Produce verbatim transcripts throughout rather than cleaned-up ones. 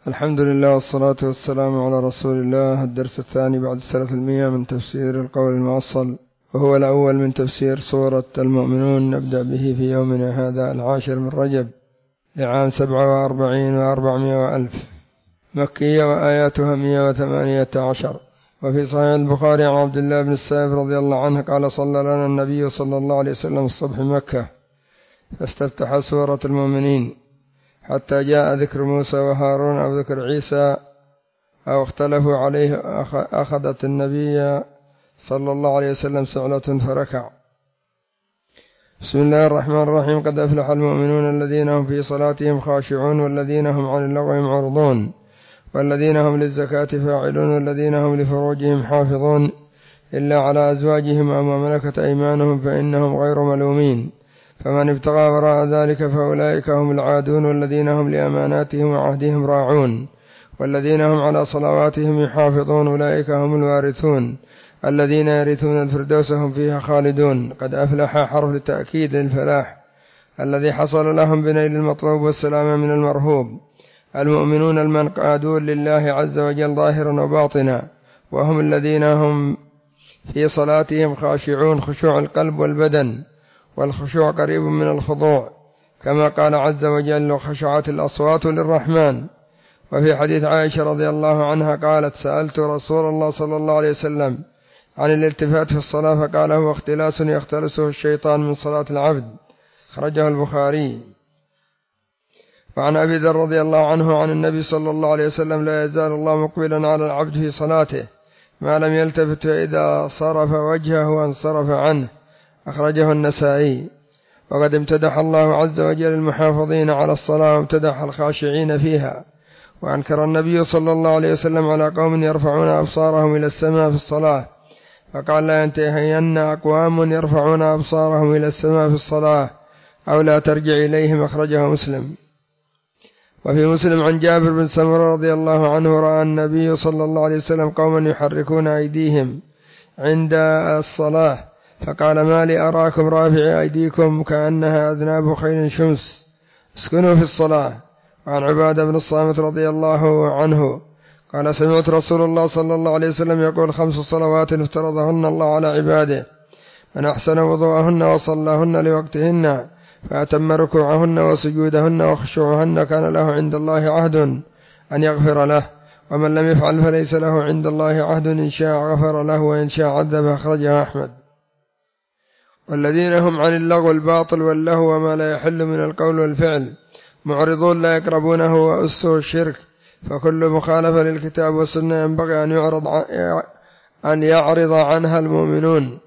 الحمد لله والصلاة والسلام على رسول الله. الدرس الثاني بعد الثلاث المئة من تفسير القول الموصل، وهو الأول من تفسير سورة المؤمنون، نبدأ به في يومنا هذا العاشر من رجب لعام سبعة وأربعين وأربعمائة وألف، مكية، وآياتها مئة وثمانية عشر. وفي صحيح البخاري عن عبد الله بن السائب رضي الله عنه قال: صلى لنا النبي صلى الله عليه وسلم الصبح مكة، فاستفتح سورة المؤمنين حتى جاء ذكر موسى وهارون أو ذكر عيسى أو اختلفوا عليه، أخذت النبي صلى الله عليه وسلم سعلة فركع. بسم الله الرحمن الرحيم. قد أفلح المؤمنون الذين هم في صلاتهم خاشعون والذين هم عن اللغو معرضون والذين هم للزكاة فاعلون والذين هم لفروجهم حافظون إلا على أزواجهم أو ما ملكت أيمانهم فإنهم غير ملومين، فمن ابتغى وراء ذلك فأولئك هم العادون والذين هم لأماناتهم وعهدهم راعون والذين هم على صلواتهم يحافظون أولئك هم الوارثون الذين يرثون الفردوس هم فيها خالدون. قد أفلح حرف لتأكيد الفلاح الذي حصل لهم بنيل المطلوب والسلامة من المرهوب. المؤمنون المنقادون لله عز وجل ظاهرا وباطنا، وهم الذين هم في صلاتهم خاشعون، خشوع القلب والبدن، والخشوع قريب من الخضوع، كما قال عز وجل: وخشعت الأصوات للرحمن. وفي حديث عائشة رضي الله عنها قالت: سألت رسول الله صلى الله عليه وسلم عن الالتفات في الصلاة فقال: هو اختلاس يختلسه الشيطان من صلاة العبد، خرجه البخاري. وعن أبي ذر رضي الله عنه عن النبي صلى الله عليه وسلم: لا يزال الله مقبلا على العبد في صلاته ما لم يلتفت، فإذا صرف وجهه وانصرف عنه، أخرجه النسائي. وقد امتدح الله عز وجل المحافظين على الصلاة وامتدح الخاشعين فيها. وأنكر النبي صلى الله عليه وسلم على قوم يرفعون أبصارهم إلى السماء في الصلاة، فقال: لا ينتهين أقوام يرفعون أبصارهم إلى السماء في الصلاة أو لا ترجع إليهم، أخرجه مسلم. وفي مسلم عن جابر بن سمرة رضي الله عنه: رأى النبي صلى الله عليه وسلم قوما يحركون أيديهم عند الصلاة فقال: ما لي أراكم رافع أيديكم كأنها أذناب خيل شمس، اسكنوا في الصلاة. وعن عبادة بن الصامت رضي الله عنه قال: سمعت رسول الله صلى الله عليه وسلم يقول: خمس صلوات افترضهن الله على عباده، من أحسن وضوءهن وصلىهن لوقتهن فأتم ركوعهن وسجودهن وخشوعهن كان له عند الله عهد أن يغفر له، ومن لم يفعل فليس له عند الله عهد، إن شاء غفر له وإن شاء عذب، أخرجه أحمد. والذين هم عن اللغو الباطل واللهو وما لا يحل من القول والفعل معرضون لا يقربونه وأسه الشرك، فكل مخالفة للكتاب والسنة ينبغي أن يعرض أن يعرض عنها المؤمنون.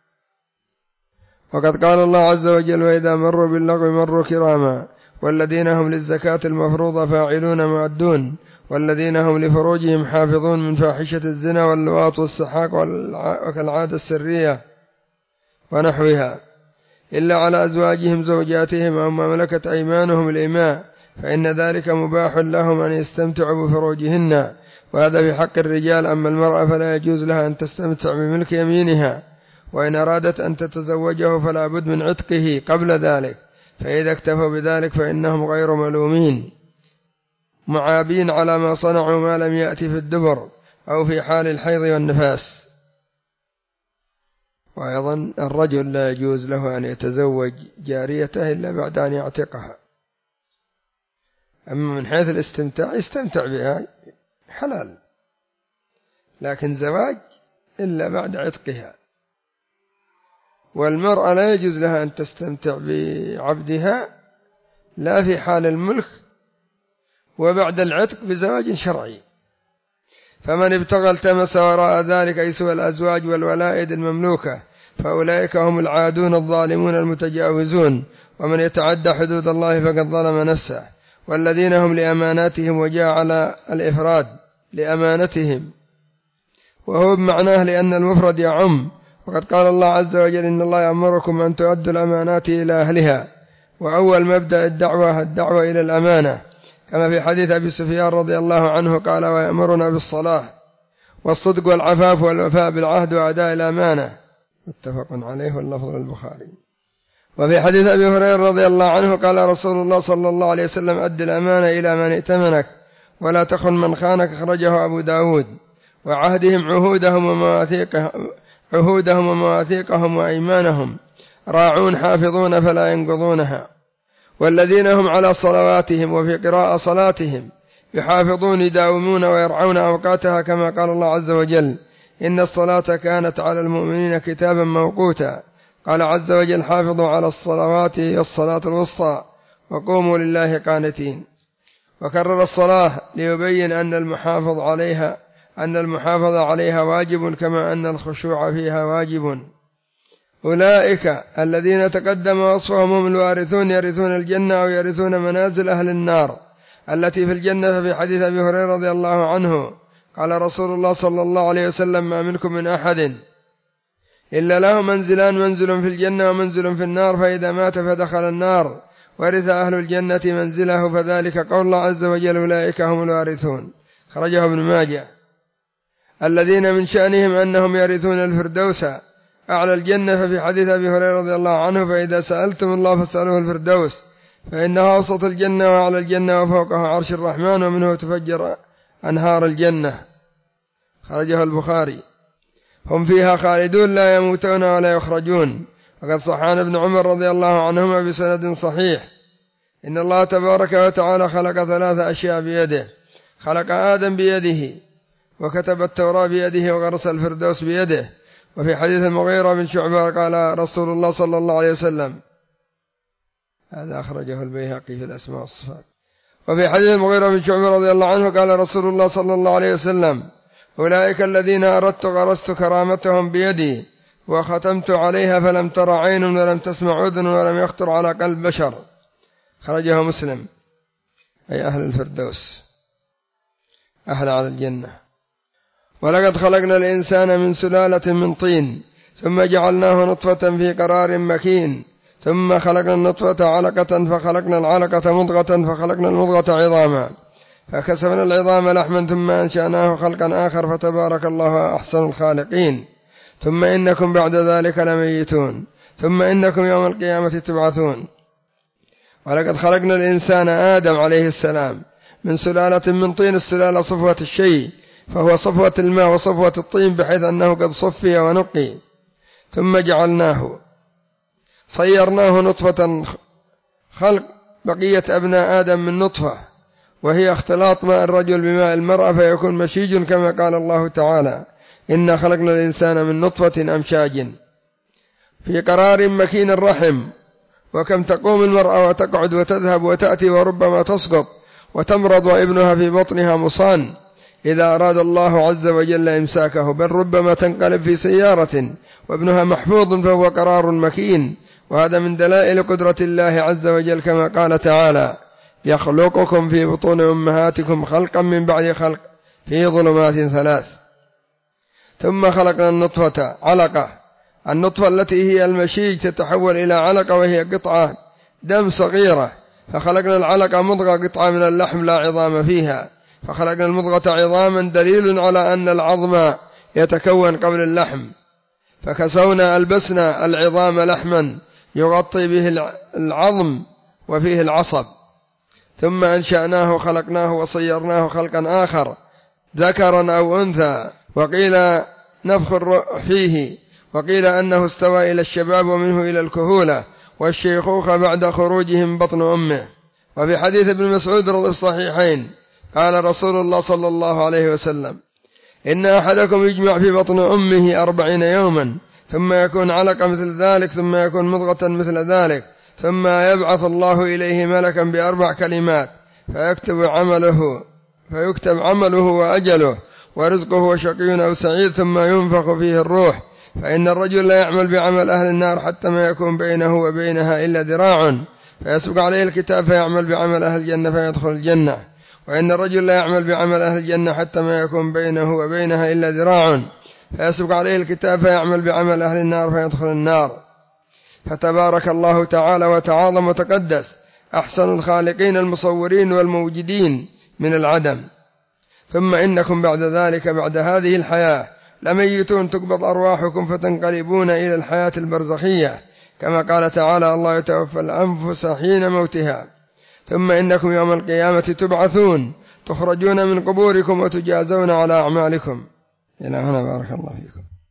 وقد قال الله عز وجل: وإذا مروا باللغو مروا كراما، والذين هم للزكاة المفروضة فاعلون مؤدون، والذين هم لفروجهم حافظون من فاحشة الزنا واللواط والسحاق وكالعادة السرية ونحوها، إلا على أزواجهم زوجاتهم أو ما ملكت أيمانهم الإماء، فإن ذلك مباح لهم أن يستمتعوا بفروجهن، وهذا في حق الرجال. أما المرأة فلا يجوز لها أن تستمتع بملك يمينها، وإن أرادت أن تتزوجه فلا بد من عتقه قبل ذلك، فإذا اكتفوا بذلك فإنهم غير ملومين معابين على ما صنعوا ما لم يأتي في الدبر أو في حال الحيض والنفاس. وأيضا الرجل لا يجوز له أن يتزوج جاريته إلا بعد أن يعتقها، أما من حيث الاستمتاع يستمتع بها حلال، لكن زواج إلا بعد عتقها. والمرأة لا يجوز لها أن تستمتع بعبدها لا في حال الملك وبعد العتق بزواج شرعي. فمن ابتغى التمس وراء ذلك أي سوى الأزواج والولائد المملوكة فأولئك هم العادون الظالمون المتجاوزون، ومن يتعدى حدود الله فقد ظلم نفسه. والذين هم لأماناتهم، وجاء على الإفراد لأمانتهم وهو بمعناه لأن المفرد يعم، وقد قال الله عز وجل: إن الله يأمركم أن تؤدوا الأمانات إلى أهلها. وأول مبدأ الدعوة الدعوة إلى الأمانة، كما في حديث أبي سفيان رضي الله عنه قال: ويأمرنا بالصلاة والصدق والعفاف والوفاء بالعهد وأداء الأمانة، متفق عليه واللفظ البخاري. وفي حديث أبي هريرة رضي الله عنه قال رسول الله صلى الله عليه وسلم: أد الأمانة إلى من ائتمنك ولا تخن من خانك أخرجه أبو داود. وعهدهم عهودهم ومواثيقهم, عهودهم ومواثيقهم وأيمانهم، راعون حافظون فلا ينقضونها. والذين هم على صلواتهم وفي قراءة صلاتهم يحافظون يداومون ويرعون أوقاتها، كما قال الله عز وجل: إن الصلاة كانت على المؤمنين كتابا موقوتا. قال عز وجل: حافظوا على الصلوات هي الصلاة الوسطى وقوموا لله قانتين. وكرر الصلاة ليبين أن المحافظ عليها أن المحافظة عليها واجب، كما أن الخشوع فيها واجب. أولئك الذين تقدم وصفهم هم الوارثون يرثون الجنة أو يرثون منازل أهل النار التي في الجنة. في حديث أبي هريرة رضي الله عنه قال رسول الله صلى الله عليه وسلم: ما منكم من أحد إلا له منزلان، منزل في الجنة ومنزل في النار، فإذا مات فدخل النار ورث أهل الجنة منزله، فذلك قول الله عز وجل: أولئك هم الوارثون. خرجه ابن ماجه. الذين من شأنهم أنهم يرثون الفردوس أعلى الجنة. ففي حديث أبي هريرة رضي الله عنه: فإذا سألتم الله فاسألوه الفردوس، فإنه أوسط الجنة وأعلى الجنة وفوقه عرش الرحمن، ومنه تفجر أنهار الجنة. خرجه البخاري. هم فيها خالدون لا يموتون ولا يخرجون. وقد صح عن ابن عمر رضي الله عنهما بسند صحيح: إن الله تبارك وتعالى خلق ثلاث أشياء بيده: خلق آدم بيده، وكتب التوراة بيده، وغرس الفردوس بيده. وفي حديث المغيرة بن شعبة قال رسول الله صلى الله عليه وسلم، هذا أخرجه البيهقي في الأسماء والصفات. وفي حديث المغيرة بن شعبة رضي الله عنه قال رسول الله صلى الله عليه وسلم: أولئك الذين أردت غرست كرامتهم بيدي وختمت عليها، فلم تر عين ولم تسمع أذن ولم يخطر على قلب بشر. خرجه مسلم. أي أهل الفردوس، أهل على الجنة. ولقد خلقنا الإنسان من سلالة من طين ثم جعلناه نطفة في قرار مكين ثم خلقنا النطفة علقة فخلقنا العلقة مضغة فخلقنا المضغة عظاما فكسونا العظام لحما ثم أنشأناه خلقا آخر فتبارك الله أحسن الخالقين. ثم إنكم بعد ذلك لميتون ثم إنكم يوم القيامة تبعثون. ولقد خلقنا الإنسان آدم عليه السلام من سلالة من طين. السلالة صفوة الشيء، فهو صفوة الماء وصفوة الطين، بحيث أنه قد صفي ونقي. ثم جعلناه صيرناه نطفة، خلق بقية أبناء آدم من نطفة، وهي اختلاط ماء الرجل بماء المرأة فيكون مشيج، كما قال الله تعالى: إنا خلقنا الإنسان من نطفة أمشاج. في قرار مكين الرحم. وكم تقوم المرأة وتقعد وتذهب وتأتي وربما تسقط وتمرض وابنها في بطنها مصان إذا أراد الله عز وجل إمساكه، بل ربما تنقلب في سيارة وابنها محفوظ فهو قرار مكين. وهذا من دلائل قدرة الله عز وجل، كما قال تعالى: يخلقكم في بطون أمهاتكم خلقا من بعد خلق في ظلمات ثلاث. ثم خلقنا النطفة علقة. النطفة التي هي المشيج تتحول إلى علقة وهي قطعة دم صغيرة، فخلقنا العلقة مضغة قطعة من اللحم لا عظام فيها، فخلقنا المضغة عظاما دليل على أن العظم يتكون قبل اللحم. فكسونا ألبسنا العظام لحما يغطي به العظم وفيه العصب. ثم أنشأناه خلقناه وصيرناه خلقا آخر ذكرا أو أنثى، وقيل نفخ الروح فيه، وقيل أنه استوى إلى الشباب ومنه إلى الكهولة والشيخوخة بعد خروجه من بطن أمه. وفي حديث ابن مسعود رضي الصحيحين قال رسول الله صلى الله عليه وسلم: إن أحدكم يجمع في بطن أمه أربعين يوما ثم يكون علقة مثل ذلك ثم يكون مضغة مثل ذلك ثم يبعث الله إليه ملكا بأربع كلمات فيكتب عمله فيكتب عمله وأجله ورزقه وشقي أو سعيد ثم ينفخ فيه الروح، فإن الرجل لا يعمل بعمل أهل النار حتى ما يكون بينه وبينها إلا ذراع فيسبق عليه الكتاب فيعمل بعمل أهل الجنة فيدخل الجنة، وإن الرجل لا يعمل بعمل أهل الجنة حتى ما يكون بينه وبينها إلا ذراع فيسبق عليه الكتاب فيعمل بعمل أهل النار فيدخل النار. فتبارك الله تعالى وتعاظم وتقدس أحسن الخالقين المصورين والموجدين من العدم. ثم إنكم بعد ذلك بعد هذه الحياة لميتون تقبض أرواحكم فتنقلبون إلى الحياة البرزخية، كما قال تعالى: الله يتوفى الأنفس حين موتها. ثم إنكم يوم القيامة تبعثون تخرجون من قبوركم وتجازون على أعمالكم. إلى هنا بارك الله فيكم.